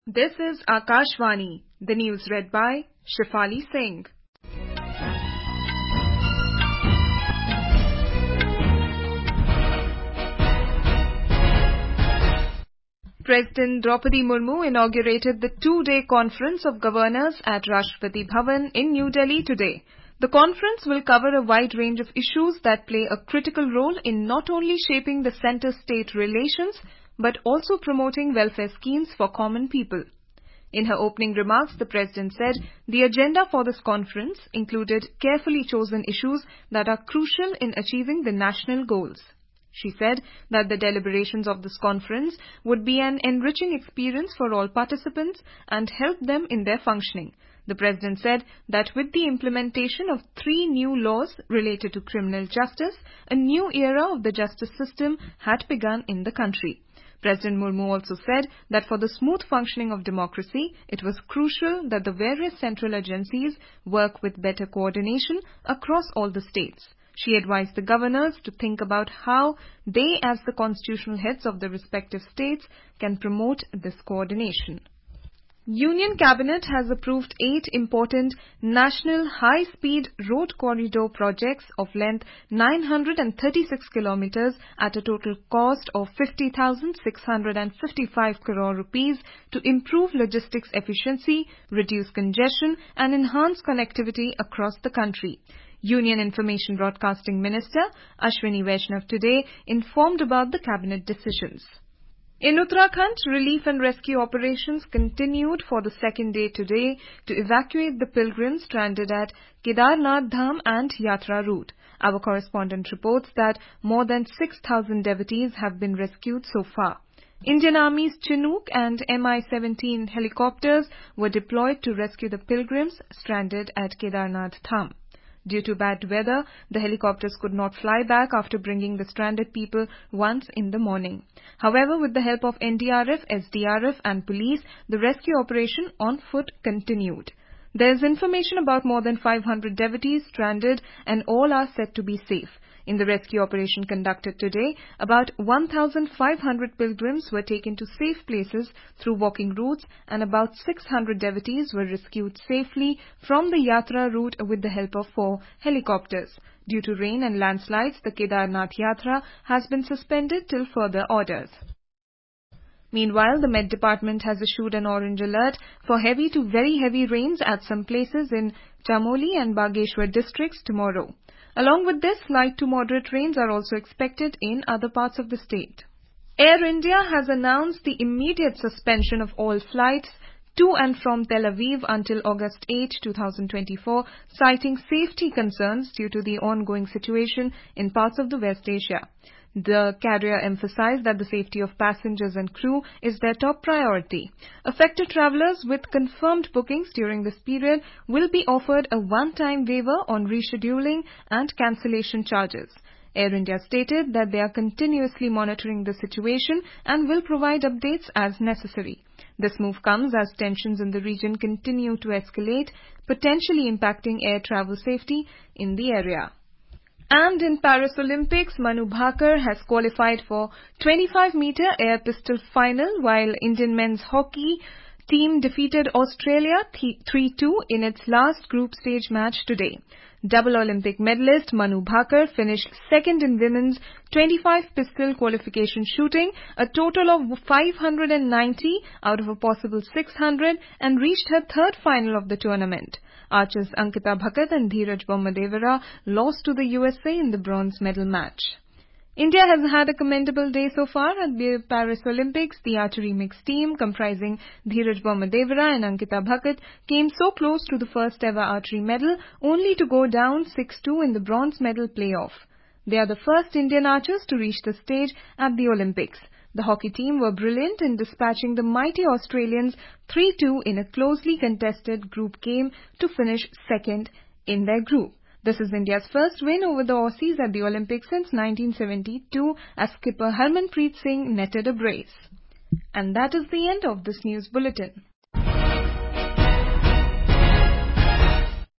This is Akashvani, the news read by Shifali Singh. President Draupadi Murmu inaugurated the two-day Conference of Governors at Rashtrapati Bhavan in New Delhi today. The conference will cover a wide range of issues that play a critical role in not only shaping the centre-state relations, but also promoting welfare schemes for common people. In her opening remarks, the President said the agenda for this conference included carefully chosen issues that are crucial in achieving the national goals. She said that the deliberations of this conference would be an enriching experience for all participants and help them in their functioning. The President said that with the implementation of 3 new laws related to criminal justice, a new era of the justice system had begun in the country. President Murmu also said that for the smooth functioning of democracy, it was crucial that the various central agencies work with better coordination across all the states. She advised the governors to think about how they, as the constitutional heads of the respective states, can promote this coordination. Union Cabinet has approved 8 important national high-speed road corridor projects of length 936 kilometers at a total cost of 50,655 crore rupees to improve logistics efficiency, reduce congestion and enhance connectivity across the country. Union Information Broadcasting Minister Ashwini Vaishnav today informed about the cabinet decisions. In Uttarakhand, relief and rescue operations continued for the second day today to evacuate the pilgrims stranded at Kedarnath Dham and Yatra route. Our correspondent reports that more than 6,000 devotees have been rescued so far. Indian Army's Chinook and Mi-17 helicopters were deployed to rescue the pilgrims stranded at Kedarnath Dham. Due to bad weather, the helicopters could not fly back after bringing the stranded people once in the morning. However, with the help of NDRF, SDRF and police, the rescue operation on foot continued. There is information about more than 500 devotees stranded and all are said to be safe. In the rescue operation conducted today, about 1,500 pilgrims were taken to safe places through walking routes and about 600 devotees were rescued safely from the Yatra route with the help of 4 helicopters. Due to rain and landslides, the Kedarnath Yatra has been suspended till further orders. Meanwhile, the Met Department has issued an orange alert for heavy to very heavy rains at some places in Chamoli and Bageshwar districts tomorrow. Along with this, light to moderate rains are also expected in other parts of the state. Air India has announced the immediate suspension of all flights to and from Tel Aviv until August 8, 2024, citing safety concerns due to the ongoing situation in parts of the West Asia. The carrier emphasized that the safety of passengers and crew is their top priority. Affected travellers with confirmed bookings during this period will be offered a one-time waiver on rescheduling and cancellation charges. Air India stated that they are continuously monitoring the situation and will provide updates as necessary. This move comes as tensions in the region continue to escalate, potentially impacting air travel safety in the area. And in Paris Olympics, Manu Bhaker has qualified for 25-meter air pistol final while Indian men's hockey team defeated Australia 3-2 in its last group stage match today. Double Olympic medalist Manu Bhaker finished second in women's 25 pistol qualification shooting, a total of 590 out of a possible 600, and reached her third final of the tournament. Archers Ankita Bhakat and Dheeraj Bommadevara lost to the USA in the bronze medal match. India has had a commendable day so far at the Paris Olympics. The archery mixed team, comprising Dheeraj Bommadevara and Ankita Bhakat, came so close to the first ever archery medal, only to go down 6-2 in the bronze medal playoff. They are the first Indian archers to reach the stage at the Olympics. The hockey team were brilliant in dispatching the mighty Australians 3-2 in a closely contested group game to finish second in their group. This is India's first win over the Aussies at the Olympics since 1972 as skipper Harmanpreet Singh netted a brace. And that is the end of this news bulletin.